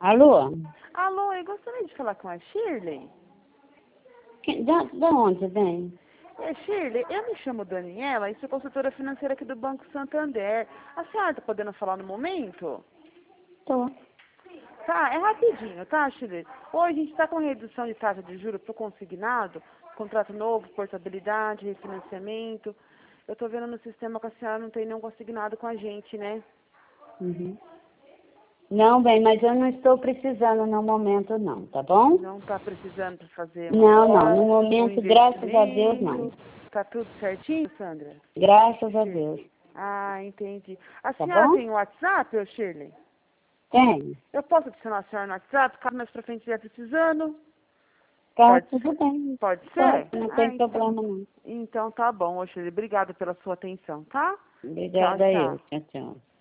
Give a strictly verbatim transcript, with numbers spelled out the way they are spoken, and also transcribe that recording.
Alô? Alô, eu gostaria de falar com a Shirley. Quem, da, da onde vem? É, Shirley, eu me chamo Daniela e sou consultora financeira aqui do Banco Santander. A senhora está podendo falar no momento? Tô. Tá, é rapidinho, tá, Shirley? Hoje a gente está com redução de taxa de juros para o consignado, contrato novo, portabilidade, refinanciamento. Eu tô vendo no sistema que a senhora não tem nenhum consignado com a gente, né? Uhum. Não, bem, mas eu não estou precisando no momento não, tá bom? Não está precisando para fazer uma, Não, não, no um momento, graças a Deus, não. investimento. Tá tudo certinho, Sandra? Graças a Deus. Ah, entendi. A Tá senhora bom? tem WhatsApp, ô Shirley? Tem. Eu posso adicionar a senhora no WhatsApp, caso mais pra frente estiver precisando? Tá, Pode, tudo bem. pode Pode, ser? não Ah, tem en- problema não. então tá bom, ô Shirley. Obrigada pela sua atenção, tá? Tchau, Obrigada a eu. tchau. Tchau, tchau.